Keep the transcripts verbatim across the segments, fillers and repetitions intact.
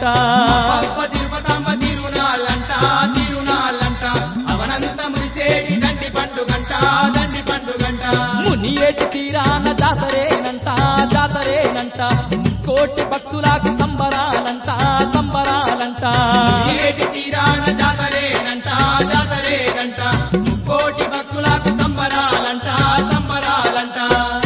తిరునాళ్ళంట తిరుపతమ్మ తిరునాళ్ళంట తిరునాళ్ళంట అవనంత మురిసేటి దండి పండుగంట దండి పండుగంట మునియేటి తీరాన జాతరేనంట జాతరేనంట కోటి భక్తులకు సంబరాలంట సంబరాలంట ఏటి తీరాన జాతరేనంట జాతరేనంట కోటి భక్తులకు సంబరాలంట సంబరాలంట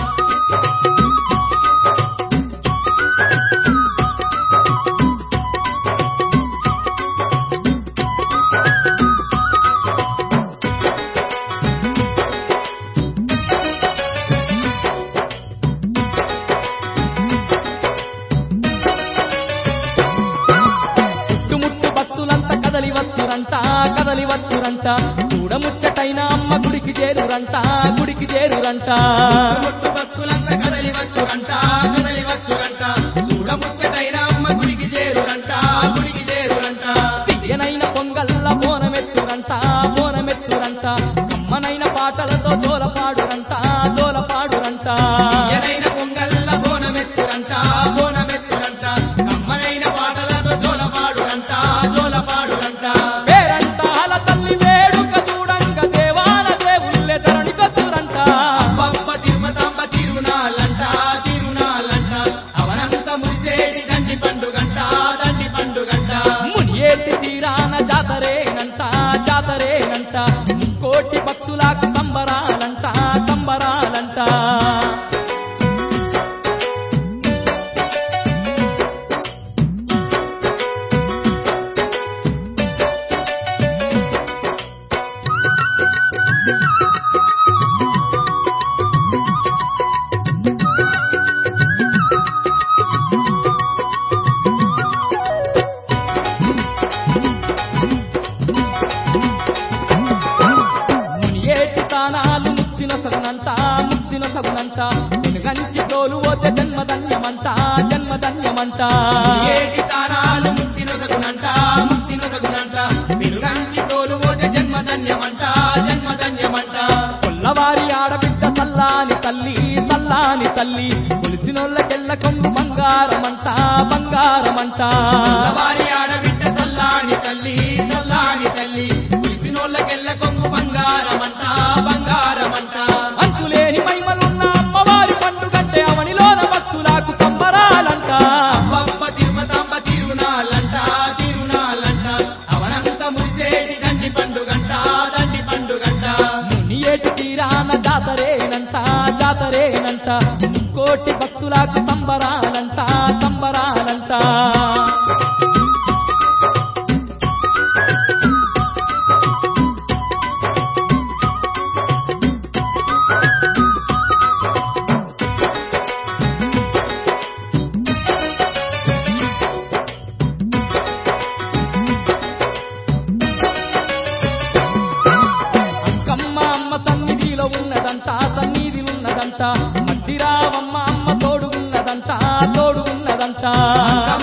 చుట్టుముట్టు భక్తులంతా కదలి వచ్చురంట కదలి వచ్చురంట చూడముచ్చటైన అమ్మ గుడికి చేరురంట గుడికి చేరురంట ముట్టు భక్తులంతా కదలి వచ్చురంట కదలి వచ్చురంట చూడముచ్చటైన అమ్మ గుడికి చేరురంట గుడికి చేరురంట తీయనైన పొంగల్ల బోనమెత్తురంట బోనమెత్తురంట అమ్మనైన పాటలతో జోలపాడురంట జోలపాడురంట ఎనైన పొంగల్ల బోనమెత్తురంట బోనమెత్తురంట కమ్మనైన పాటలతో జోలపాడురంట జోలపాడురంట పేరంటాల తల్లి వేడుక చూడంగ దేవాల దేవుళ్ళే ధరణికొచ్చురంట అబ్బబ్బ తిరుపతమ్మ తిరునాళ్ళంట తిరునాళ్ళంట అవనంత మురిసేటి దండి పండుగంట దండి పండుగంట మునియేటి తీరాన జాతరేనంట జాతరేనంట కోటి భక్తులకు సంబరాలంట సంబరాలంట మునియేటి తానాలు ముక్తిన సగునంట ముక్తిన సగునంట వెనుగంచి తోలు పోతే జన్మధన్యమంట జన్మధన్యమంట ఏటి తారాలు ముక్తి నొసగునంట ముక్తి నొసగునంట వెలుగంచి తోలు పోతే జన్మధన్యమంట జన్మధన్యమంట కొల్లవారి ఆడబిడ్డ సల్లాని తల్లి సల్లాని తల్లి కొలిసినోళ్ళకెళ్ళ కొంగు బంగారమంట బంగారమంట వారి ఆడబిడ్డ సల్లాని తల్లి సల్లాని తల్లి పులిసినోళ్ళకెళ్ళ కొంగు బంగారమంట బంగారమంట అంతులేని మహిమలున్న అమ్మవారి పండుగంటే అవనిలోన భక్తులకు సంబరాలంట అబ్బబ్బ తిరుపతమ్మ తిరునాళ్ళంట తిరునాళ్ళంట అవనంత మురిసేటి దండి పండుగంట దండి పండుగంట మునియేటి తీరాన జాతరేనంట జాతరేనంట కోటి భక్తులకు సంబరాలంట సంబరాలంట అంకమ్మ అమ్మ సన్నిధిలో ఉన్నదంట సన్నిధిలో ఉన్నదంట మట్టిరావమ్మ అమ్మ తోడు ఉన్నదంట తోడు ఉన్నదంట